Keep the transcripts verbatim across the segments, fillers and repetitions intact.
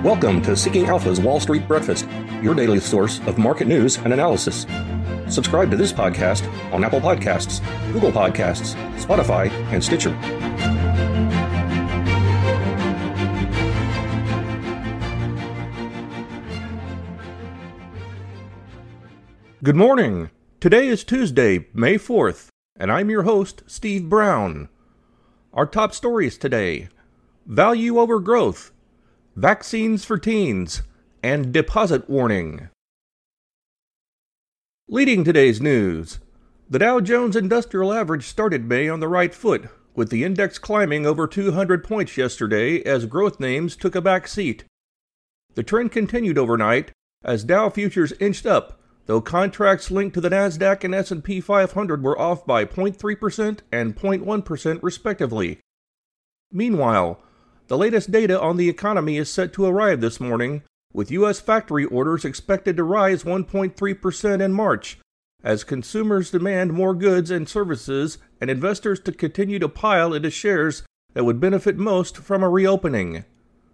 Welcome to Seeking Alpha's Wall Street Breakfast, your daily source of market news and analysis. Subscribe to this podcast on Apple Podcasts, Google Podcasts, Spotify, and Stitcher. Good morning. Today is Tuesday, May fourth, and I'm your host, Steve Brown. Our top stories today: value over growth, vaccines for teens, and deposit warning. Leading today's news, the Dow Jones Industrial Average started May on the right foot, with the index climbing over two hundred points yesterday as growth names took a back seat. The trend continued overnight as Dow futures inched up, though contracts linked to the NASDAQ and S and P five hundred were off by zero point three percent and zero point one percent respectively. Meanwhile, the latest data on the economy is set to arrive this morning, with U S factory orders expected to rise one point three percent in March, as consumers demand more goods and services and investors to continue to pile into shares that would benefit most from a reopening.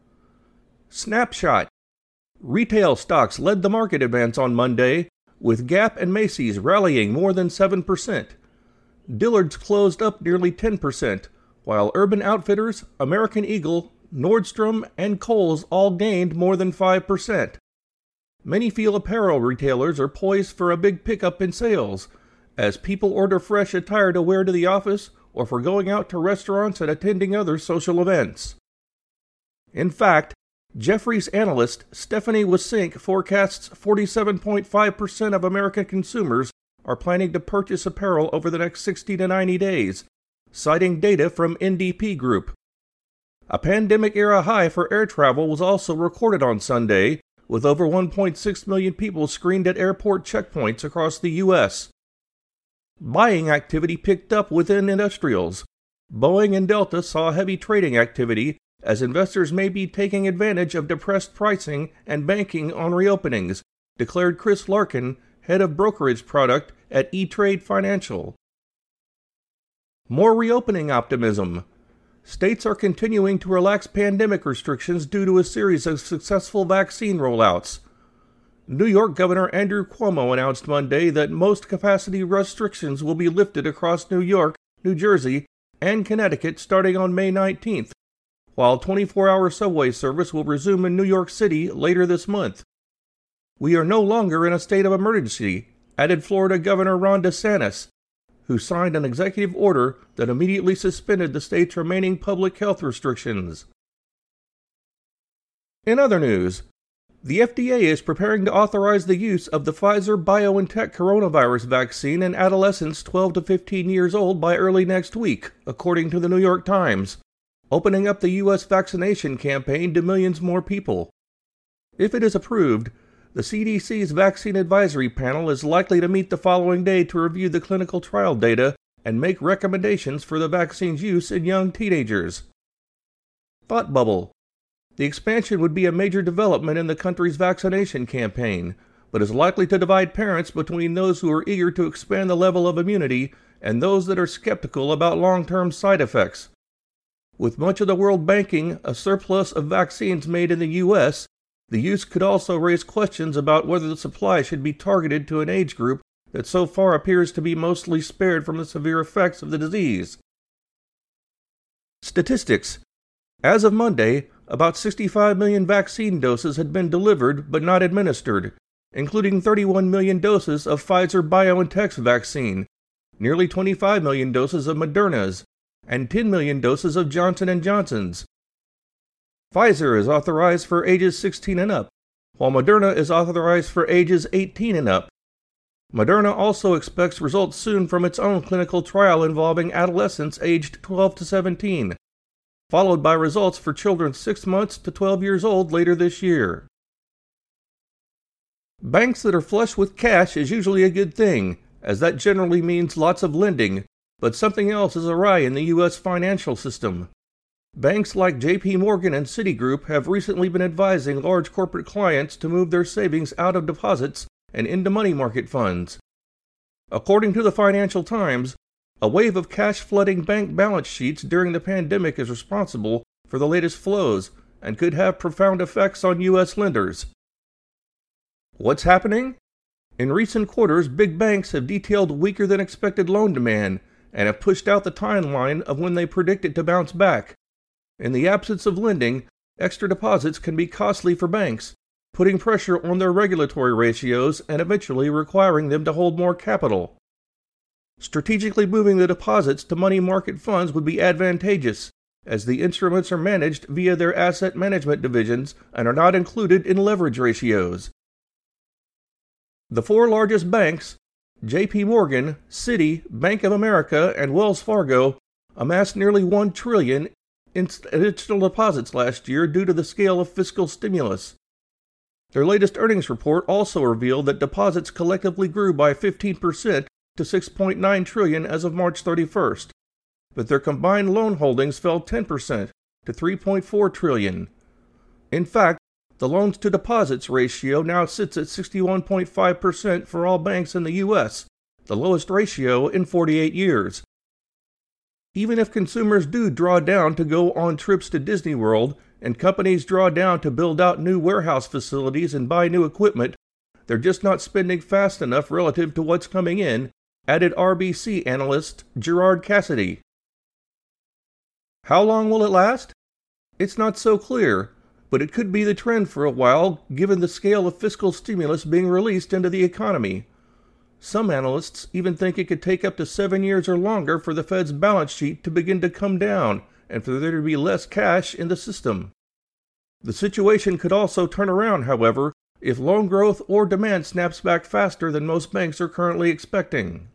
Snapshot. Retail stocks led the market advance on Monday, with Gap and Macy's rallying more than seven percent. Dillard's closed up nearly ten percent, while Urban Outfitters, American Eagle, Nordstrom, and Kohl's all gained more than five percent. Many feel apparel retailers are poised for a big pickup in sales, as people order fresh attire to wear to the office or for going out to restaurants and attending other social events. In fact, Jefferies analyst Stephanie Wissink forecasts forty-seven point five percent of American consumers are planning to purchase apparel over the next sixty to ninety days, citing data from N D P Group. A pandemic-era high for air travel was also recorded on Sunday, with over one point six million people screened at airport checkpoints across the U S. Buying activity picked up within industrials. Boeing and Delta saw heavy trading activity, as investors may be taking advantage of depressed pricing and banking on reopenings, declared Chris Larkin, head of brokerage product at E-Trade Financial. More reopening optimism. States are continuing to relax pandemic restrictions due to a series of successful vaccine rollouts. New York Governor Andrew Cuomo announced Monday that most capacity restrictions will be lifted across New York, New Jersey, and Connecticut starting on May nineteenth, while twenty-four hour subway service will resume in New York City later this month. We are no longer in a state of emergency, added Florida Governor Ron DeSantis, who signed an executive order that immediately suspended the state's remaining public health restrictions. In other news, the F D A is preparing to authorize the use of the Pfizer-BioNTech coronavirus vaccine in adolescents twelve to fifteen years old by early next week, according to the New York Times, opening up the U S vaccination campaign to millions more people. If it is approved, the C D C's Vaccine Advisory Panel is likely to meet the following day to review the clinical trial data and make recommendations for the vaccine's use in young teenagers. Thought bubble. The expansion would be a major development in the country's vaccination campaign, but is likely to divide parents between those who are eager to expand the level of immunity and those that are skeptical about long-term side effects. With much of the world banking a surplus of vaccines made in the U S, the use could also raise questions about whether the supply should be targeted to an age group that so far appears to be mostly spared from the severe effects of the disease. Statistics. As of Monday, about sixty-five million vaccine doses had been delivered but not administered, including thirty-one million doses of Pfizer-BioNTech's vaccine, nearly twenty-five million doses of Moderna's, and ten million doses of Johnson and Johnson's. Pfizer is authorized for ages sixteen and up, while Moderna is authorized for ages eighteen and up. Moderna also expects results soon from its own clinical trial involving adolescents aged twelve to seventeen, followed by results for children six months to twelve years old later this year. Banks that are flush with cash is usually a good thing, as that generally means lots of lending, but something else is awry in the U S financial system. Banks like J P Morgan and Citigroup have recently been advising large corporate clients to move their savings out of deposits and into money market funds. According to the Financial Times, a wave of cash flooding bank balance sheets during the pandemic is responsible for the latest flows, and could have profound effects on U S lenders. What's happening? In recent quarters, big banks have detailed weaker than expected loan demand and have pushed out the timeline of when they predict it to bounce back. In the absence of lending, extra deposits can be costly for banks, putting pressure on their regulatory ratios and eventually requiring them to hold more capital. Strategically moving the deposits to money market funds would be advantageous, as the instruments are managed via their asset management divisions and are not included in leverage ratios. The four largest banks, J P Morgan, Citi, Bank of America, and Wells Fargo, amassed nearly one trillion dollars in additional deposits last year due to the scale of fiscal stimulus. Their latest earnings report also revealed that deposits collectively grew by fifteen percent to six point nine trillion dollars as of March thirty-first, but their combined loan holdings fell ten percent to three point four trillion dollars. In fact, the loans to deposits ratio now sits at sixty-one point five percent for all banks in the U S, the lowest ratio in forty-eight years. Even if consumers do draw down to go on trips to Disney World and companies draw down to build out new warehouse facilities and buy new equipment, they're just not spending fast enough relative to what's coming in, added R B C analyst Gerard Cassidy. How long will it last? It's not so clear, but it could be the trend for a while given the scale of fiscal stimulus being released into the economy. Some analysts even think it could take up to seven years or longer for the Fed's balance sheet to begin to come down and for there to be less cash in the system. The situation could also turn around, however, if loan growth or demand snaps back faster than most banks are currently expecting.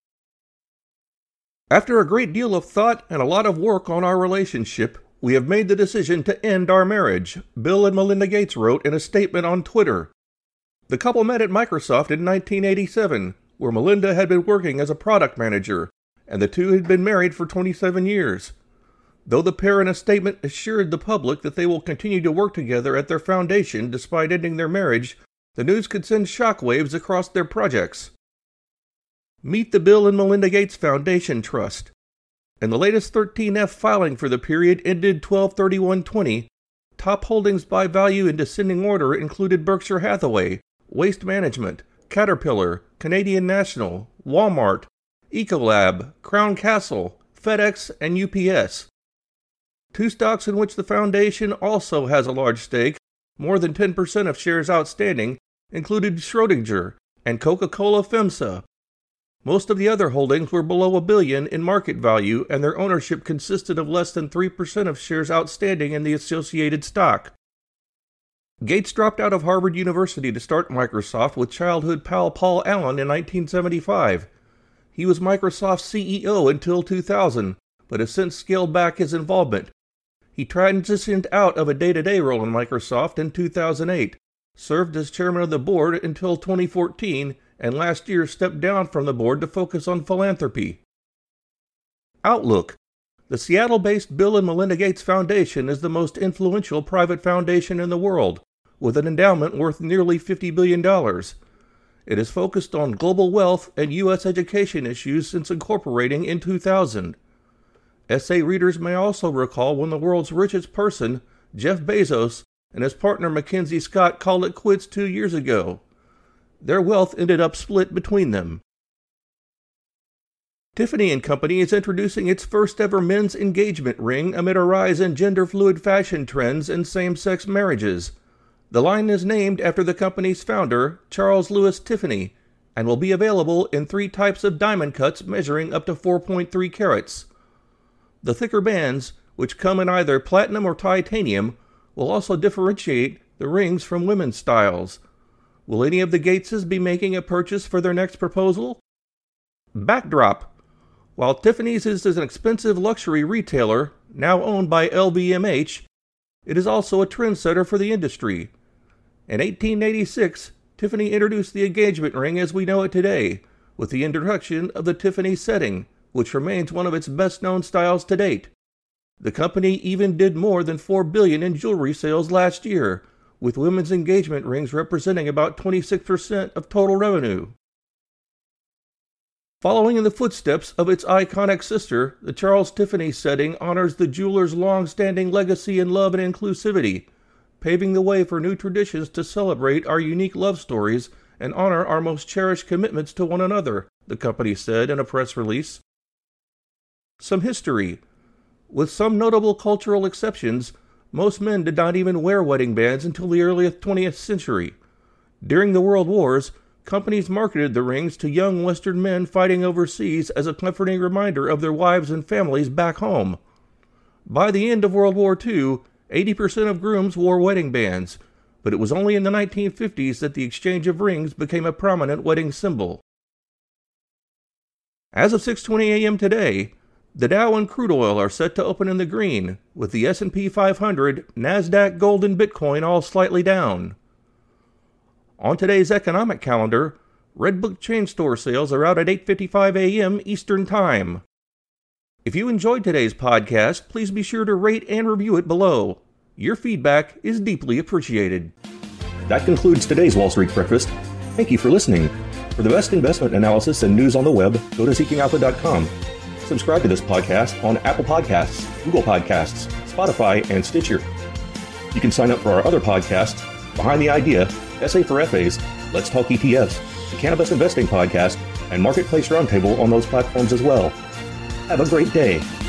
After a great deal of thought and a lot of work on our relationship, we have made the decision to end our marriage, Bill and Melinda Gates wrote in a statement on Twitter. The couple met at Microsoft in nineteen eighty-seven, where Melinda had been working as a product manager, and the two had been married for twenty-seven years. Though the pair in a statement assured the public that they will continue to work together at their foundation despite ending their marriage, the news could send shockwaves across their projects. Meet the Bill and Melinda Gates Foundation Trust. In the latest thirteen F filing for the period ended twelve thirty-one twenty, top holdings by value in descending order included Berkshire Hathaway, Waste Management, Caterpillar, Canadian National, Walmart, Ecolab, Crown Castle, FedEx, and U P S. Two stocks in which the foundation also has a large stake, more than ten percent of shares outstanding, included Schrödinger and Coca-Cola FEMSA. Most of the other holdings were below a billion in market value, and their ownership consisted of less than three percent of shares outstanding in the associated stock. Gates dropped out of Harvard University to start Microsoft with childhood pal Paul Allen in nineteen seventy-five. He was Microsoft's C E O until two thousand, but has since scaled back his involvement. He transitioned out of a day-to-day role in Microsoft in two thousand eight, served as chairman of the board until twenty fourteen, and last year stepped down from the board to focus on philanthropy. Outlook. The Seattle-based Bill and Melinda Gates Foundation is the most influential private foundation in the world, with an endowment worth nearly fifty billion dollars. It is focused on global wealth and U S education issues since incorporating in two thousand. Essay readers may also recall when the world's richest person, Jeff Bezos, and his partner Mackenzie Scott called it quits two years ago. Their wealth ended up split between them. Tiffany and Company is introducing its first ever men's engagement ring amid a rise in gender-fluid fashion trends and same-sex marriages. The line is named after the company's founder, Charles Louis Tiffany, and will be available in three types of diamond cuts measuring up to four point three carats. The thicker bands, which come in either platinum or titanium, will also differentiate the rings from women's styles. Will any of the Gateses be making a purchase for their next proposal? Backdrop. While Tiffany's is an expensive luxury retailer, now owned by L V M H, it is also a trendsetter for the industry. In eighteen eighty-six, Tiffany introduced the engagement ring as we know it today, with the introduction of the Tiffany setting, which remains one of its best-known styles to date. The company even did more than four billion dollars in jewelry sales last year, with women's engagement rings representing about twenty-six percent of total revenue. Following in the footsteps of its iconic sister, the Charles Tiffany setting honors the jeweler's long-standing legacy in love and inclusivity, paving the way for new traditions to celebrate our unique love stories and honor our most cherished commitments to one another, the company said in a press release. Some history. With some notable cultural exceptions, most men did not even wear wedding bands until the early twentieth century. During the World Wars, companies marketed the rings to young Western men fighting overseas as a comforting reminder of their wives and families back home. By the end of World War Two, eighty percent of grooms wore wedding bands, but it was only in the nineteen fifties that the exchange of rings became a prominent wedding symbol. As of six twenty a.m. today, the Dow and crude oil are set to open in the green, with the S and P five hundred, NASDAQ, gold, and Bitcoin all slightly down. On today's economic calendar, Redbook chain store sales are out at eight fifty-five a.m. Eastern Time. If you enjoyed today's podcast, please be sure to rate and review it below. Your feedback is deeply appreciated. That concludes today's Wall Street Breakfast. Thank you for listening. For the best investment analysis and news on the web, go to seeking alpha dot com. Subscribe to this podcast on Apple Podcasts, Google Podcasts, Spotify, and Stitcher. You can sign up for our other podcasts, Behind the Idea, S A for F As, Let's Talk E T Fs, the Cannabis Investing Podcast, and Marketplace Roundtable on those platforms as well. Have a great day.